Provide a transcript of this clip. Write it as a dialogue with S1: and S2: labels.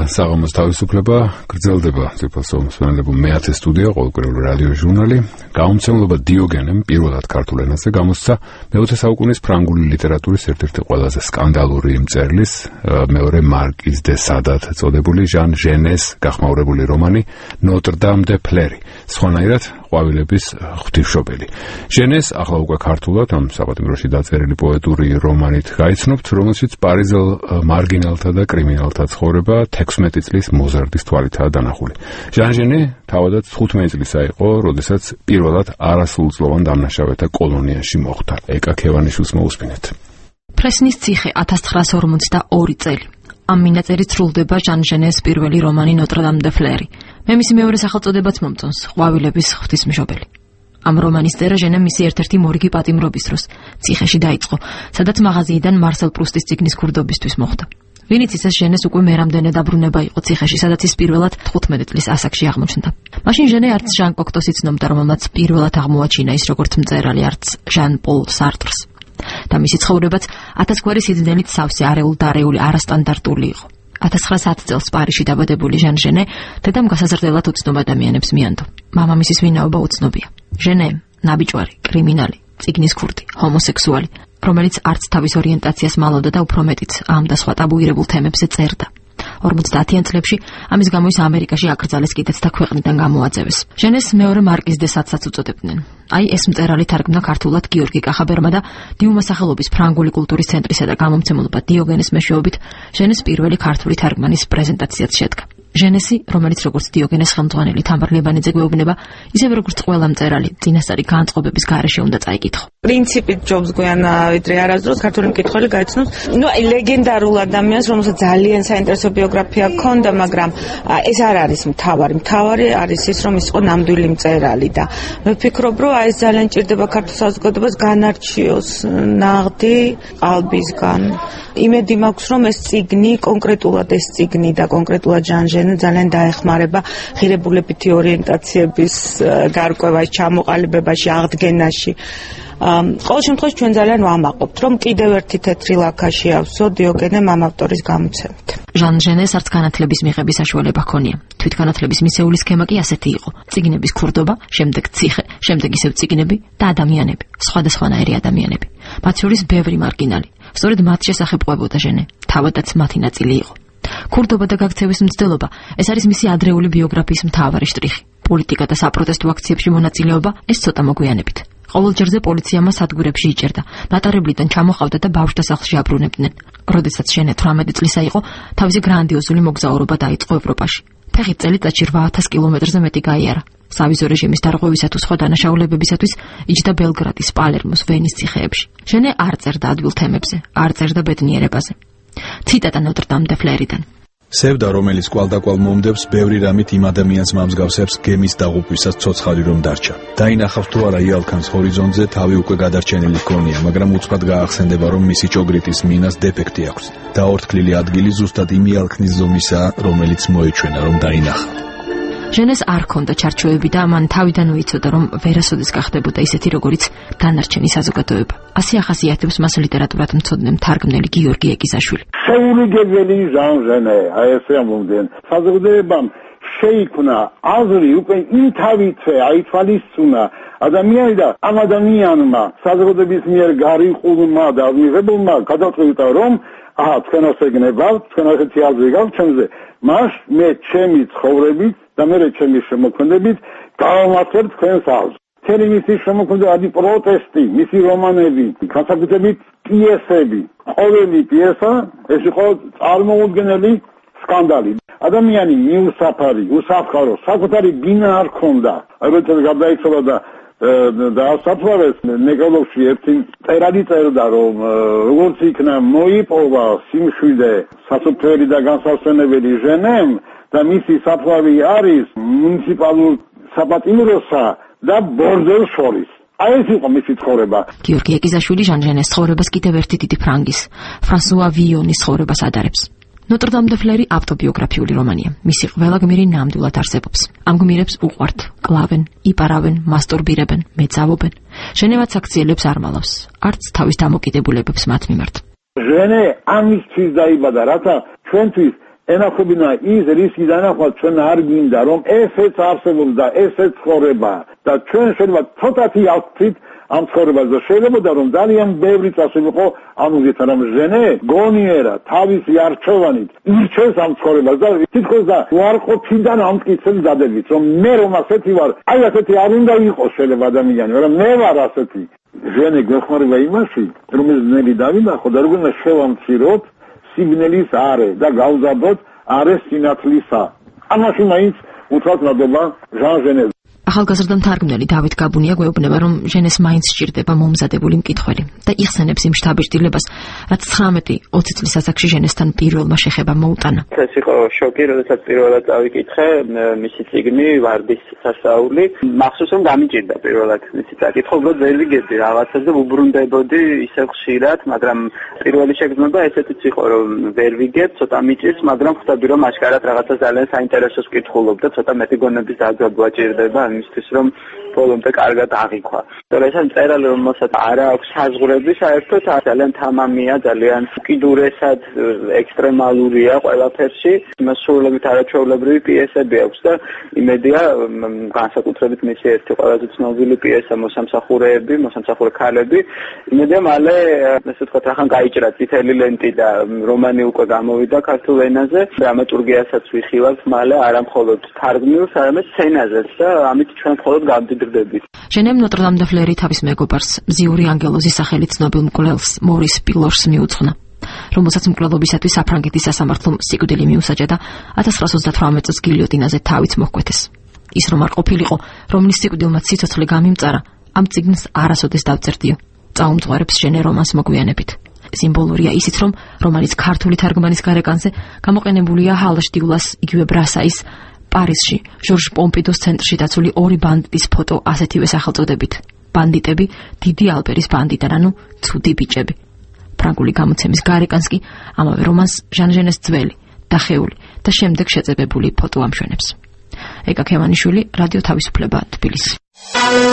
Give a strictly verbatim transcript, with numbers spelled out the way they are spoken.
S1: საღამოს თავისუფლება გრძელდება ძვირფასო მსმენელებო მეათე სტუდია ყოველკვირეული რადიო ჟურნალი. გამომცემლობა დიოგენემ პირველად ქართულ ენაზე გამოსცა მეოცე საუკუნის ფრანგული ლიტერატურის ერთ-ერთი ყველაზე სკანდალური მწერლის, მეორე მარკიზ დე სადად წოდებული ჟან ჟენეს გახმაურებული რომანი ნოტრ-დამ დე ფლერი, სხვანაირად ყვავილების ღვთისმშობელი. ჟენეს ახლა უკვე ქართულად ამ საპატიმროში დაწერილი პოეტური რომანით გაიცნობთ, რომელშიც პარიზელ მარგინალთა და კრიმინალთა ცხოვრება თექვსმეტი წლის მოზარდის თვალითაა დანახული. ჟან ჟენე თავადაც თხუთმეტი წლისა იყო, როდესაც პირველად არასრულწლოვან დამნაშავეთა კოლონიაში მოხვდა. ეკა ქევანიშვილს მოусმინეთ.
S2: პრესნის ციხე ათას ცხრაასი ორმოცდაორი წელი. ამ მინაწერით სრულდება ჟან ჟენეს პირველი რომანი ნოტრ-დამ დე ფლერი. მე მისი მეორე სახელწოდებაც მომწონს, ყვავილების ღვთისმშობელი. ამ რომანის წერა ჟენემ მისი ერთ-ერთი მორიგი პატიმრობის დროს ციხეში დაიწყო, სადაც მაღაზიიდან მარსელ პრუსტის წიგნის ქურდობისთვის მოხვდა. ვინც იცის ჟენეს უკვე მერამდენე დაბრუნება იყო ციხეში, სადაც ის პირველად თხუთმეტი წლის ასაკში აღმოჩნდა. მაშინ ჟენე არც ჟან კოქტოს იცნობდა, რომელმაც პირველად აღმოაჩინა ის როგორც მწერალი, არც ჟან პოლ სარტრს. და მისი ცხოვრებაც ათასგვარი სიძნელით სავსე, არეულ და არეული არასტანდარტული იყო. ათას ცხრაასი წელს პარიზში დაბადებული ჟან ჟენე დედამ გასაზრდელად უცნობ ადამიანებს მიანდო. მამამისის ვინაობა უცნობია. ჟენე ნაბიჯვარი, კრიმინალი, წიგნის ქურდი, ჰომოსექსუალი, რომელიც არც თავის ორიენტაციას მალოდა და უფრო მეტიც ამ და სხვა ტაბუირებულ თემებზე წერდა. ორმოცდაათიან წლებში ამის გამო ის ამერიკაში აკრძალეს კიდეც და ქვეყნიდან გამოაძევეს. ჟენეს მეორე მარკიზ დე სადსაც უწოდებდნენ. აი ეს მწერალი თარგმნა ქართულად გიორგი კახაბერმა და დიუმა სახელობის ფრანგული კულტურის ცენტრისა და გამომცემლობა დიოგენეს მეშვეობით ჟენეს პირველი ქართული თარგმანის პრეზენტაციაც შედგა. ჟენესი, რომელიც როგორც დიოგენეს ხელმძღვანელი თამარ ლებანიძე გვეუბნება, ისევე როგორც ყველა მწერალი, წინასწარი განწყობების გარეშე უნდა წაიკითხო.
S3: პრინციპით ჯობს გვიან ვიდრე არასდროს ქართული მკითხველი გაიცნობს. ნუ აი ლეგენდარულ ადამიანს, რომელსაც ძალიან საინტერესო ბიოგრაფია ჰქონდა, მაგრამ ეს არ არის მთავარი. მთავარი არის ის, რომ ის იყო ნამდვილი მწერალი და მე ვფიქრობ, რომ აი ეს ძალიან ჭირდება ქართულ საზოგადოებას განარჩიოს ნაღდი ყალბისგან. იმედი მაქვს, რომ ეს წიგნი, კონკრეტულად ეს წიგნი და კონკრეტულად ჟან ჟენე ძალიან დაეხმარება ღირებულებითი ორიენტაციების გარკვევაში, ჩამოყალიბებაში, აღდგენაში. ყოველ შემთხვევაში ჩვენ ძალიან ვამაყობთ, რომ კიდევ ერთი თეთრი ლაქა შეავსო დიოგენემ ამ ავტორის გამოცემით.
S2: ჟან ჟენეს არც განათლების მიღების საშუალება ჰქონია. თვითგანათლების მისეული სქემა კი ასეთი იყო: წიგნების ქურდობა, შემდეგ ციხე, შემდეგ ისევ წიგნები და ადამიანები, სხვადასხვანაირი ადამიანები. მათ შორის ბევრი მარგინალი. სწორედ მათ შესახებ ყვებოდა ჟენე, თავადაც მათი ნაწილი იყო. ქურდობა და გაქცევის მცდელობა, ეს არის მისი ადრეული ბიოგრაფიის მთავარი შტრიხი. პოლიტიკა და საპროტესტო აქციებში მონაწილეობა, ეს ცოტა მოგვიანებით. ყოველ ჯერზე პოლიციამ სადგურებში იჭერდა, მატარებლიდან ჩამოყავდა და ბავშვდასახლში აბრუნებდნენ. როდესაც ჟენე თვრამეტი წლისა იყო, თავისი გრანდიოზული მოგზაურობა დაიწყო ევროპაში. ფეხით წელიწადში რვა ათას კილომეტრზე მეტი გაიარა. სავიზო რეჟიმის დარღვევისა თუ სხვა დანაშაულებებისათვის იჯდა ბელგრადის, პალერმოს, ვენის ციხეებში. ჟენე არ წერდა ადვილ თემებზე, არ წერდა ბედნიერებაზე. ციტატა ნოტრ-დამ დე ფლერიდან.
S4: სევდა, რომელიც კვალდაკვალ მომდებს, ბევრი რამით იმ ადამიანს მამსგავსებს გემის დაღუპვისას ცოცხალი რომ დარჩა. დაინახავს თუ არა იალქანს ჰორიზონტზე, თავი უკვე გადარჩენილი ჰქონია, მაგრამ უცბად გაახსენდება, რომ მისი ჭოგრიტის მინას დეფექტი აქვს. დაორთქლილი ადგილი ზუსტად იმ იალქნის ზომისაა, რომელიც მოეჩვენა, რომ დაინახა.
S2: ჟენეს არ ჰქონდა ჩარჩოები და მან თავიდანვე იცოდა, რომ ვერასოდეს გახდებოდა ისეთი, როგორიც დანარჩენი საზოგადოება. ასე ახასიათებს მას ლიტერატურად მცოდნე მთარგმნელი გიორგი ეკიზაშვილი.
S5: შეულიგებელი ჟან ჟენე, აი ესე ამბობდნენ. საზოგადოებამ შეიქმნა აზრი, უკვე იმ თავითვე აითვალისწუნა ადამიანი და ამ ადამიანმა საზოგადოების მიერ გარიყულმა და მიღებულმა გადაწყვიტა, რომ აჰა, თქვენ ასე გნებავთ, თქვენ ასეთი აზრი გაქვთ ჩემზე, მას მე ჩემი ცხოვრებით და მე ჩემი შემოქმედებით გავამართლებ თქვენს აზრს. მთელი მისი შემოქმედება პროტესტი, მისი რომანები, განსაკუთრებით პიესები. ყოველი პიესა ეს იყო წარმოუდგენელი სკანდალი. ადამიანი მიუსაფარი, უსაფხარო, საკუთარი ბინა არ ჰქონდა. როდესაც გარდაიცვალა და დაასაფლავეს ნეკროლოგში ერთი მწერალი წერდა, რომ როგორც იქნა მოიპოვა სიმშვიდე სასופველი და განსასვენებელი ჟენემ და მისი საფლავი არის მუნიციპალურ საპატიმროსა და ბორდოს შორის. აი ეს იყო მისი ცხოვრება.
S2: გიორგი ეკიზაშვილი ჟან ჟენეს ცხოვრებას კიდევ ერთი დიდი ფრანგის, ფრანსუა ვიონის ცხოვრებას ადარებს. ნოტრ-დამ დე ფლერი ავტობიოგრაფიული რომანია. მისი ყველა გმირი ნამდვილად არსებობს. ამ გმირებს უყვართ, კლავენ, იპარავენ, მასტურბირებენ, მეძავობენ. ჟენევაც აქციელებს არ მალავს, არც თავის დამოკიდებულებებს მათ მიმართ.
S5: ჟენე ამისთვის დაიბადა, რათა ჩვენთვის ენახებინა ის რისი დანახვა ჩვენ არ გინდა რომ ესეც არსებობს და ესეც ცხოვრება და ჩვენ შეიძლება ცოტათი ავწით ამ ცხოვრებაზე შეიძლება რომ ძალიან ბევრი წასულიყო ამუზეთან ამ ჟენე გონიერა თავისი არჩევანით ირჩევს ამ ცხოვრებას და თითქოს და უარყოფიდან ამ მტკიცებს დადებით რომ მე რომ ასეთი ვარ აი ასეთი არ უნდა იყოს შეიძლება ადამიანი მაგრამ მე ვარ ასეთი ჟენე გვეხმარება იმაში რომ ეს ძნელი დავინახო და როგორ უნდა შევამციროთ სიგნალის არე და გავზადოთ არე სინათლისა ამაში მაინც უთხრათ ნადობა ჟან ჟენეს
S2: ახალგაზრდა მთარგმნელი დავით გაბუნია გვეუბნება, რომ ჟენეს მაინც სჭირდება მომზადებული მკითხველი და იხსენებს იმ შთაბეჭდილებას, რაც ცხრამეტი ოცი წლის ასაკში ჟენესთან პირველმა შეხება მოუტანა.
S6: ეს იყო შოკი, როდესაც პირველად წავიკითხე მისი წიგნი ვარდის სასაული. მახსოვს რომ გამიჭირდა პირველად მისი წაკითხვა, უბრალოდ ვერ ვიგებდი რაღაცას და უბრუნდებოდი ისევ ხშირად, მაგრამ პირველი შეგრძნება ესეთიც იყო, რომ ვერ ვიგებ, ცოტა მიჭირს, მაგრამ ხვდები რომ აშკარად რაღაცა ძალიან საინტერესოს კითხულობ და ცოტა მეტი გონების დაგზავნა ჭირდება. იმისთვის რომ ბოლომდე კარგად აღიქვა. თორემ წერალი რომელსაც არ აქვს საზღვრები, საერთოდ ძალიან თამამია, ძალიან უკიდურესად ექსტრემალურია ყველაფერში. მასშტაბებით არაჩვეულებრივი პიესები აქვს და იმედია განსაკუთრებით მისი ერთი ყველაზე ცნობილი პიესა მოსამსახურეები, მოსამსახურე ქალები. იმედია მალე ესე ვთქვათ, ახან გაიჭრა წითელი ლენტი და რომანი უკვე გამოვიდა ქართულ ენაზე. დრამატურგიასაც ვიხილავთ მალე არა მხოლოდ თარგმნილს, არამედ სცენაზეც და ამით ჩვენ მხოლოდ გამდიდრდებით.
S2: ჟენემ ნოტრ-დამ-დე-ფლერი თავის მეგობარს, მზიური ანგელოზის სახელით ცნობილ მკვლელს მორის პილორს მიუძღვნა, რომელსაც მკვლელობისათვის საფრანგეთის სასამართლომ სიკვდილი მიუსაჯა და ათას ცხრაას ოცდათვრამეტ წელს გილიოტინაზე თავით მოჰკვეთეს. ის რომ არ ყოფილიყო, რომლის სიკვდილმა სიცოცხლე გამიმწარა, ამ წიგნს არასოდეს დავწერდიო. წაუმძღვარებს ჟენე რომანს მოგვიანებით. სიმბოლურია ისიც, რომ რომანის ქართული თარგმანის გარეკანზე გამოყენებულია ჰალაშ დილას, იგივე ბრასაის პარიზში, ჟორჟ პომპიდოს ცენტრში დაცული ორი ბანდიტის ფოტო ასეთივე სახელწოდებით. ბანდიტები, დიდი ალბერის ბანდიტად, ანუ ცუდი ბიჭები. ფრანგული გამოცემის გარეკანს კი ამავე რომანს ჟან ჟენეს ძველი, დახეული და შემდეგ შეწებებული ფოტო ამშვენებს. ეკა ქემანიშვილი, რადიო თავისუფლება, თბილისი.